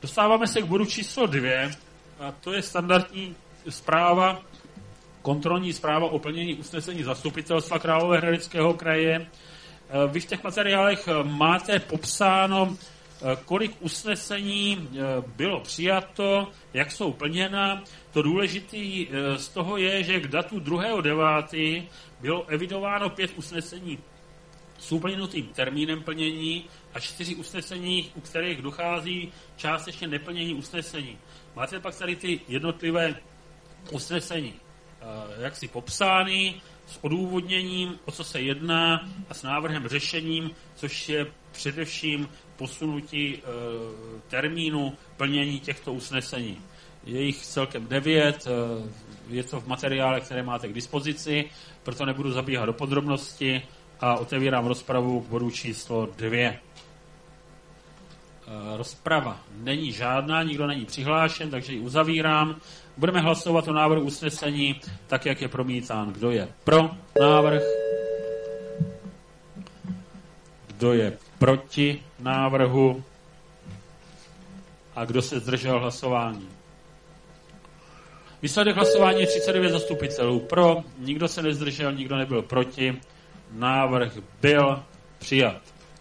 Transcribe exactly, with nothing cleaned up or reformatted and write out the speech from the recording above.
Dostáváme se k bodu číslo dvě, a to je standardní zpráva, kontrolní zpráva o plnění usnesení Zastupitelstva Královéhradeckého kraje. Vy v těch materiálech máte popsáno, kolik usnesení bylo přijato, jak jsou plněna. To důležité z toho je, že k datu druhého devátého bylo evidováno pět usnesení s uplynutým termínem plnění a čtyři usnesení, u kterých dochází částečně neplnění usnesení. Máte pak tady ty jednotlivé usnesení jaksi popsány s odůvodněním, o co se jedná a s návrhem řešením, což je především posunutí e, termínu plnění těchto usnesení. Je jich celkem devět, e, je to v materiálech, které máte k dispozici, proto nebudu zabíhat do podrobnosti a otevírám rozpravu k bodu číslo dvě. E, rozprava není žádná, nikdo není přihlášen, takže ji uzavírám. Budeme hlasovat o návrhu usnesení tak, jak je promítán. Kdo je pro návrh? Kdo je proti návrhu? A kdo se zdržel hlasování? Výsledek hlasování je třicet devět zastupitelů pro, nikdo se nezdržel, nikdo nebyl proti. Návrh byl přijat.